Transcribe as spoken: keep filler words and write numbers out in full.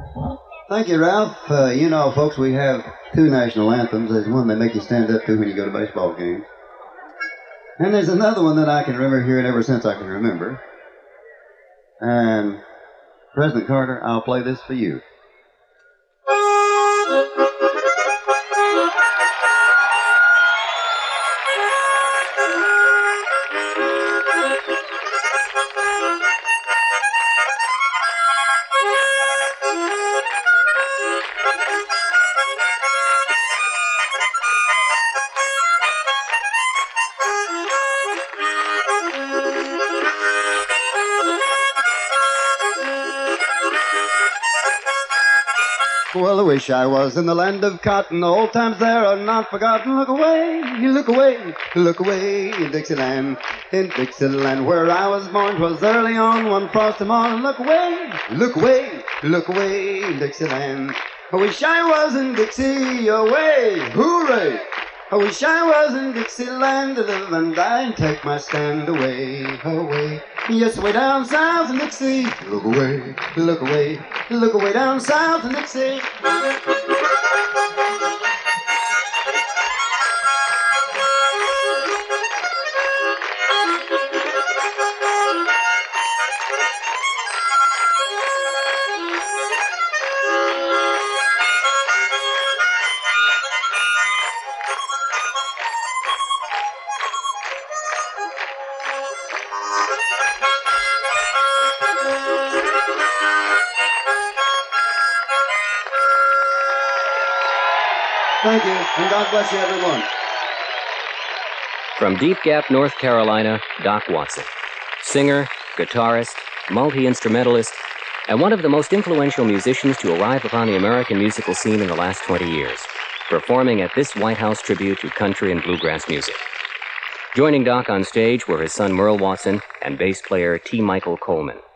Thank you, Ralph. Uh, you know, folks, we have two national anthems. There's one they make you stand up to when you go to baseball games. And there's another one that I can remember hearing ever since I can remember. And President Carter, I'll play this for you. Well, I wish I was in the land of cotton. The old times there are not forgotten. Look away, look away, look away in Dixieland. In Dixieland where I was born, 'twas early on one frosty morning. Look away, look away, look away in Dixieland. I wish I was in Dixie, away, hooray! I wish I was in Dixieland to live and die and take my stand away, away. Yes, way down south in Dixie. Look away, look away, look away down south in Dixie. Thank you, and God bless you, everyone. From Deep Gap, North Carolina, Doc Watson. Singer, guitarist, multi-instrumentalist, and one of the most influential musicians to arrive upon the American musical scene in the last twenty years, performing at this White House tribute to country and bluegrass music. Joining Doc on stage were his son Merle Watson and bass player T. Michael Coleman.